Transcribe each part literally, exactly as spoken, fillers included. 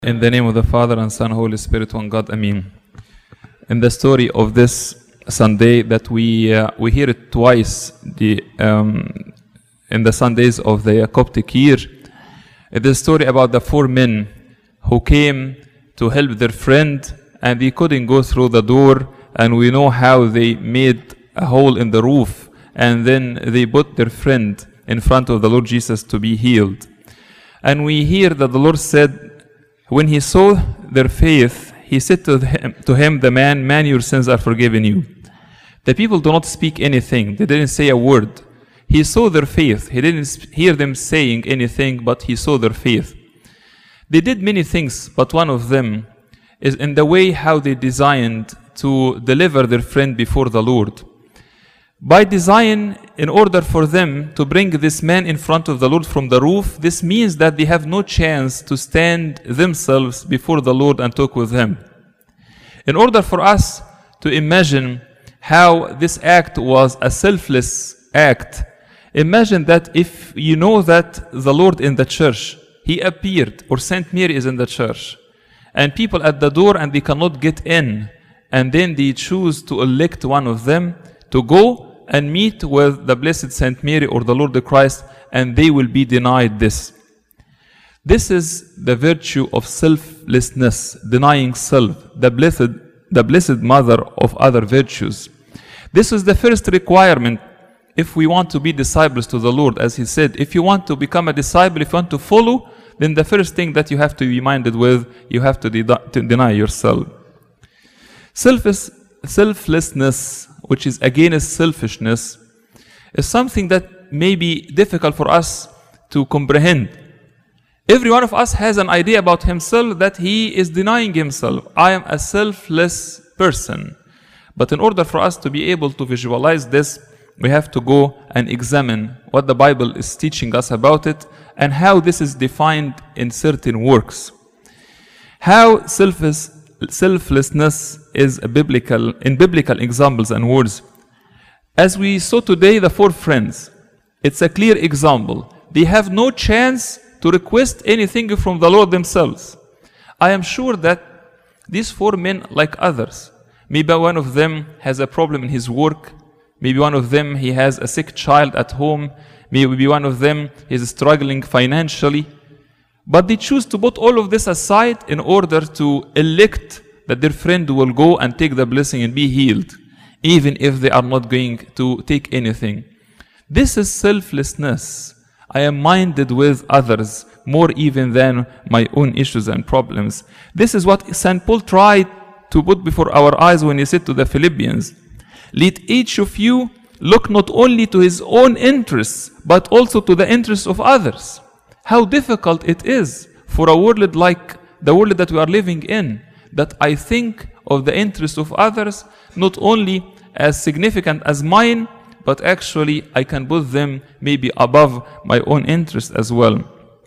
In the name of the Father and Son, Holy Spirit, one God, Amen. In the story of this Sunday that we uh, we hear it twice the um, in the Sundays of the Coptic year, it is a story about the four men who came to help their friend and they couldn't go through the door, and we know how they made a hole in the roof and then they put their friend in front of the Lord Jesus to be healed. And we hear that the Lord said, when he saw their faith, he said to him, to him, the man, man, your sins are forgiven you. The people do not speak anything. They didn't say a word. He saw their faith. He didn't hear them saying anything, but he saw their faith. They did many things, but one of them is in the way how they designed to deliver their friend before the Lord. By design, in order for them to bring this man in front of the Lord from the roof, this means that they have no chance to stand themselves before the Lord and talk with Him. In order for us to imagine how this act was a selfless act, imagine that if you know that the Lord in the church, He appeared, or Saint Mary is in the church, and people at the door and they cannot get in, and then they choose to elect one of them to go and meet with the Blessed Saint Mary or the Lord Christ, and they will be denied this. This is the virtue of selflessness, denying self, the blessed, the blessed mother of other virtues. This is the first requirement if we want to be disciples to the Lord. As He said, if you want to become a disciple, if you want to follow, then the first thing that you have to be minded with, you have to, de to deny yourself. Selfless, selflessness, which is against selfishness, is something that may be difficult for us to comprehend. Every one of us has an idea about himself that he is denying himself. I am a selfless person. But in order for us to be able to visualize this, we have to go and examine what the Bible is teaching us about it and how this is defined in certain works. How selfless Selflessness is a biblical, in biblical examples and words. As we saw today, the four friends, it's a clear example. They have no chance to request anything from the Lord themselves. I am sure that these four men, like others, maybe one of them has a problem in his work, maybe one of them he has a sick child at home, maybe one of them is struggling financially. But they choose to put all of this aside in order to elect that their friend will go and take the blessing and be healed, even if they are not going to take anything. This is selflessness. I am minded with others more even than my own issues and problems. This is what Saint Paul tried to put before our eyes when he said to the Philippians, let each of you look not only to his own interests, but also to the interests of others. How difficult it is for a world like the world that we are living in, that I think of the interests of others not only as significant as mine, but actually I can put them maybe above my own interest as well.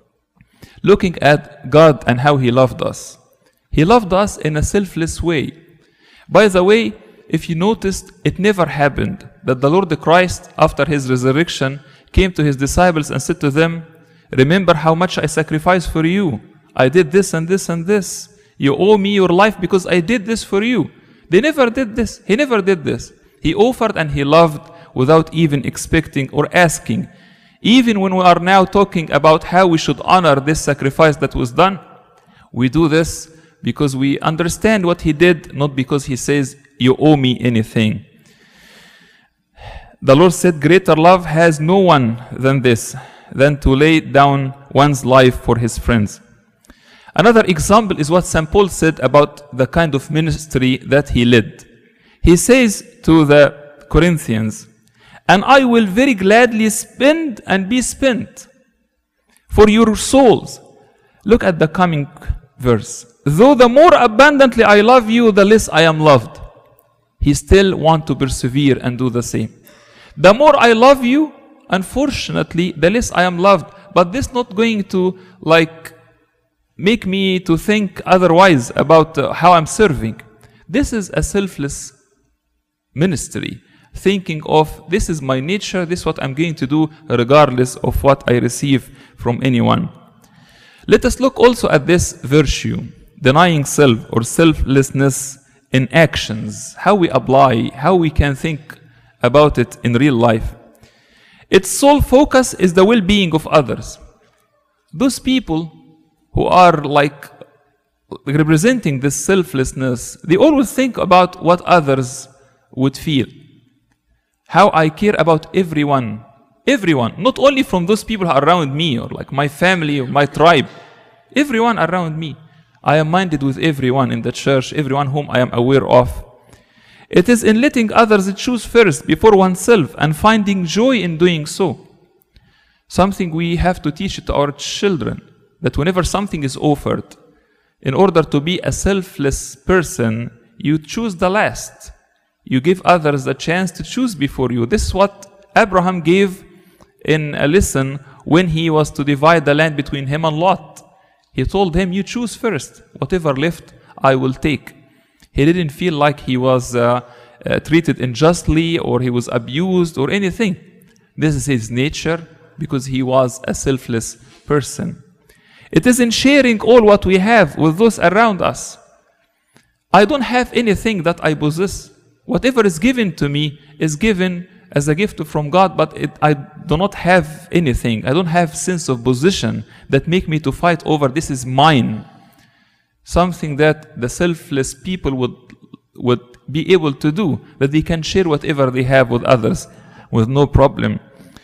Looking at God and how He loved us. He loved us in a selfless way. By the way, if you noticed, it never happened that the Lord Christ, after His resurrection, came to His disciples and said to them, remember how much I sacrificed for you. I did this and this and this. You owe me your life because I did this for you. They never did this. He never did this. He offered and He loved without even expecting or asking. Even when we are now talking about how we should honor this sacrifice that was done, we do this because we understand what He did, not because He says, you owe me anything. The Lord said, greater love has no one than this, than to lay down one's life for his friends. Another example is what Saint Paul said about the kind of ministry that he led. He says to the Corinthians, and I will very gladly spend and be spent for your souls. Look at the coming verse. Though the more abundantly I love you, the less I am loved. He still wants to persevere and do the same. The more I love you, unfortunately, the less I am loved. But this is not going to like make me to think otherwise about uh, how I'm serving. This is a selfless ministry, thinking of this is my nature, this is what I'm going to do regardless of what I receive from anyone. Let us look also at this virtue, denying self or selflessness in actions, how we apply, how we can think about it in real life. Its sole focus is the well-being of others. Those people who are like representing this selflessness, they always think about what others would feel. How I care about everyone. Everyone. Not only from those people around me or like my family or my tribe. Everyone around me. I am minded with everyone in the church, everyone whom I am aware of. It is in letting others choose first before oneself and finding joy in doing so. Something we have to teach to our children, that whenever something is offered, in order to be a selfless person, you choose the last. You give others the chance to choose before you. This is what Abraham gave in a lesson when he was to divide the land between him and Lot. He told him, you choose first. Whatever left, I will take. He didn't feel like he was uh, uh, treated unjustly or he was abused or anything. This is his nature because he was a selfless person. It is in sharing all what we have with those around us. I don't have anything that I possess. Whatever is given to me is given as a gift from God, but it, I do not have anything. I don't have sense of possession that make me to fight over this is mine. Something that the selfless people would, would be able to do, that they can share whatever they have with others with no problem.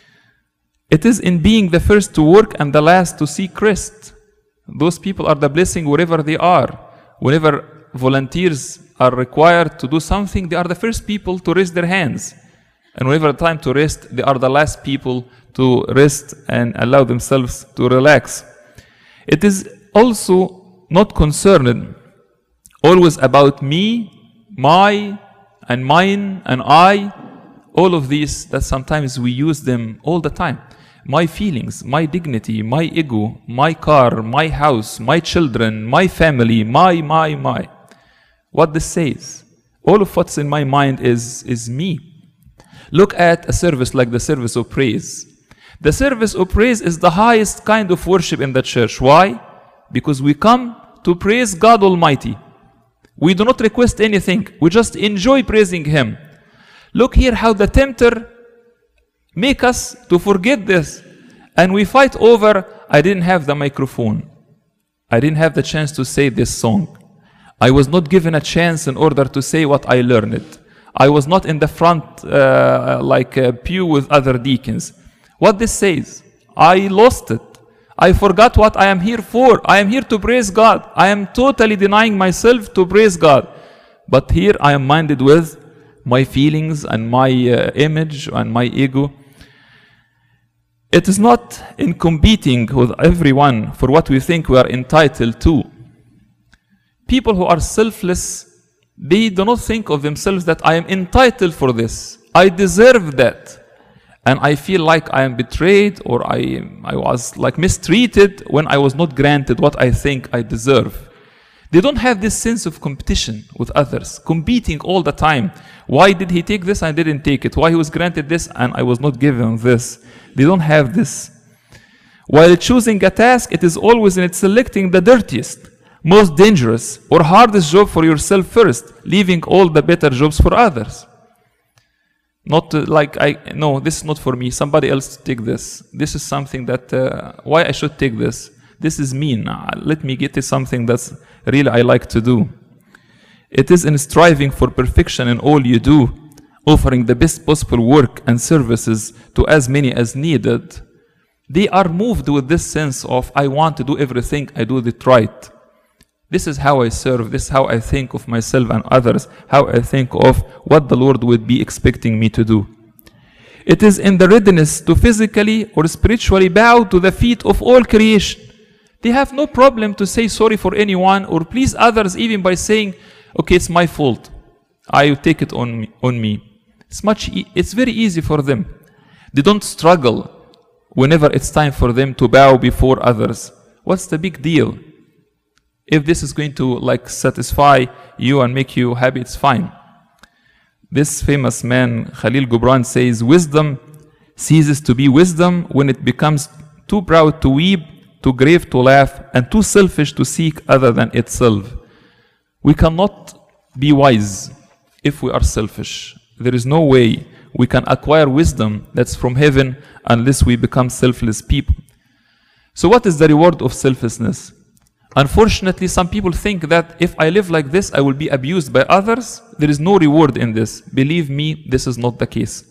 It is in being the first to work and the last to seek rest. Those people are the blessing wherever they are. Whenever volunteers are required to do something, they are the first people to raise their hands. And whenever time to rest, they are the last people to rest and allow themselves to relax. It is also not concerned always about me, my, and mine, and I. All of these that sometimes we use them all the time. My feelings, my dignity, my ego, my car, my house, my children, my family, my, my, my. What this says, all of what's in my mind is, is me. Look at a service like the service of praise. The service of praise is the highest kind of worship in the church. Why? Because we come to praise God Almighty. We do not request anything. We just enjoy praising Him. Look here how the tempter make us to forget this. And we fight over, I didn't have the microphone. I didn't have the chance to say this song. I was not given a chance in order to say what I learned. I was not in the front uh, like a pew with other deacons. What this says, I lost it. I forgot what I am here for. I am here to praise God. I am totally denying myself to praise God. But here I am minded with my feelings and my uh, image and my ego. It is not in competing with everyone for what we think we are entitled to. People who are selfless, they do not think of themselves that I am entitled for this. I deserve that. And I feel like I am betrayed or I, I was like mistreated when I was not granted what I think I deserve. They don't have this sense of competition with others, competing all the time. Why did he take this? I didn't take it. Why he was granted this and I was not given this? They don't have this. While choosing a task, it is always in it selecting the dirtiest, most dangerous, or hardest job for yourself first, leaving all the better jobs for others. Not uh, like, I no, this is not for me. Somebody else take this. This is something that, uh, why I should take this? This is mean. Uh, let me get to something that's really I like to do. It is in striving for perfection in all you do, offering the best possible work and services to as many as needed. They are moved with this sense of, I want to do everything, I do it right. This is how I serve, this is how I think of myself and others, how I think of what the Lord would be expecting me to do. It is in the readiness to physically or spiritually bow to the feet of all creation. They have no problem to say sorry for anyone or please others even by saying, okay, it's my fault. I take it on me. On me. It's, much e- it's very easy for them. They don't struggle whenever it's time for them to bow before others. What's the big deal? If this is going to like satisfy you and make you happy, it's fine. This famous man, Khalil Gibran, says, wisdom ceases to be wisdom when it becomes too proud to weep too grave to laugh, and too selfish to seek other than itself. We cannot be wise if we are selfish. There is no way we can acquire wisdom that's from heaven unless we become selfless people. So what is the reward of selflessness? Unfortunately, some people think that if I live like this, I will be abused by others. There is no reward in this. Believe me, this is not the case.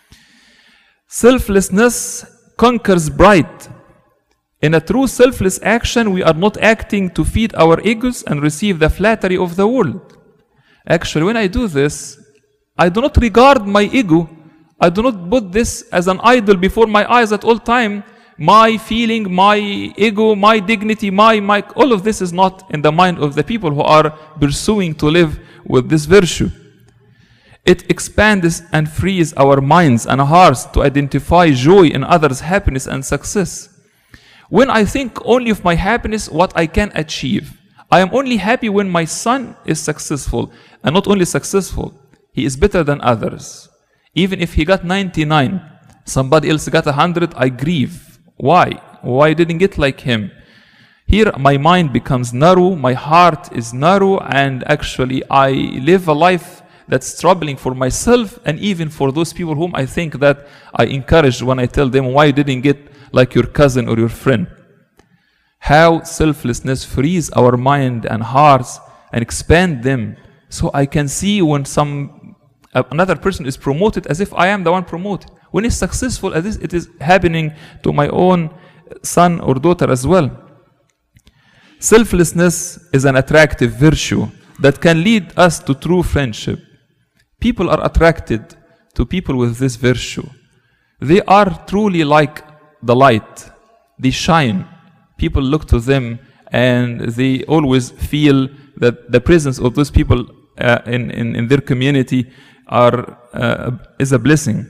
Selflessness conquers pride. In a true selfless action, we are not acting to feed our egos and receive the flattery of the world. Actually, when I do this, I do not regard my ego. I do not put this as an idol before my eyes at all time. My feeling, my ego, my dignity, my, my, all of this is not in the mind of the people who are pursuing to live with this virtue. It expands and frees our minds and hearts to identify joy in others' happiness and success. When I think only of my happiness, what I can achieve, I am only happy when my son is successful, and not only successful, he is better than others. Even if he got ninety-nine, somebody else got one hundred, I grieve. Why? Why didn't get like him? Here my mind becomes narrow, my heart is narrow, and actually I live a life that's troubling for myself and even for those people whom I think that I encourage when I tell them why you didn't get like your cousin or your friend. How selflessness frees our mind and hearts and expand them, so I can see when some uh, another person is promoted as if I am the one promoted. When it's successful, as this, it is happening to my own son or daughter as well. Selflessness is an attractive virtue that can lead us to true friendship. People are attracted to people with this virtue. They are truly like the light. They shine. People look to them and they always feel that the presence of those people uh, in, in, in their community are, uh, is a blessing.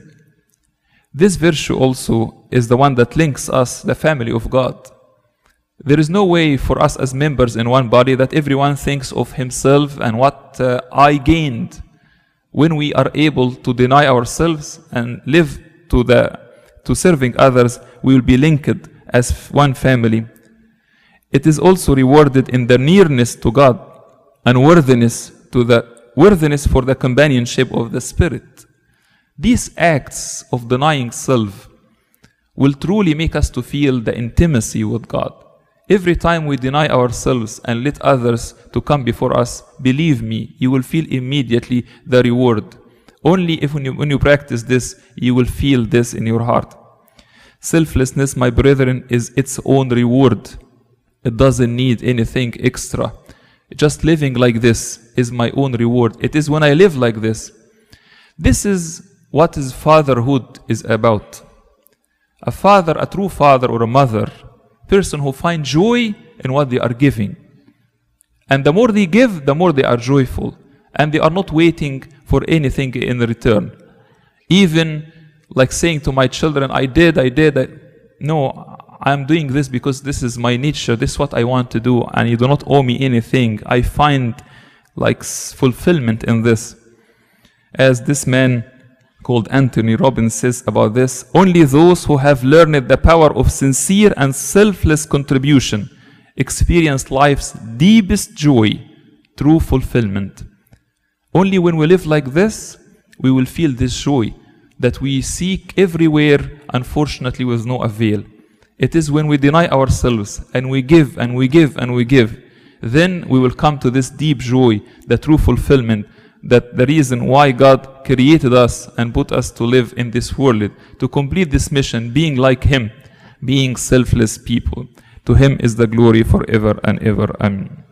This virtue also is the one that links us, the family of God. There is no way for us as members in one body that everyone thinks of himself and what uh, I gained. When we are able to deny ourselves and live to, the, to serving others, we will be linked as one family. It is also rewarded in the nearness to God and worthiness to the worthiness for the companionship of the Spirit. These acts of denying self will truly make us to feel the intimacy with God. Every time we deny ourselves and let others to come before us, believe me, you will feel immediately the reward. Only if when you, when you practice this, you will feel this in your heart. Selflessness, my brethren, is its own reward. It doesn't need anything extra. Just living like this is my own reward. It is when I live like this. This is what is fatherhood is about. A father, a true father or a mother, person who finds joy in what they are giving. And the more they give, the more they are joyful. And they are not waiting for anything in return. Even like saying to my children, I did, I did. I... No, I'm doing this because this is my nature. This is what I want to do. And you do not owe me anything. I find like fulfillment in this. As this man called Anthony Robbins says about this, only those who have learned the power of sincere and selfless contribution experience life's deepest joy, true fulfillment. Only when we live like this, we will feel this joy that we seek everywhere, unfortunately with no avail. It is when we deny ourselves and we give and we give and we give, then we will come to this deep joy, the true fulfillment, that the reason why God created us and put us to live in this world, to complete this mission, being like Him, being selfless people. To Him is the glory forever and ever. Amen.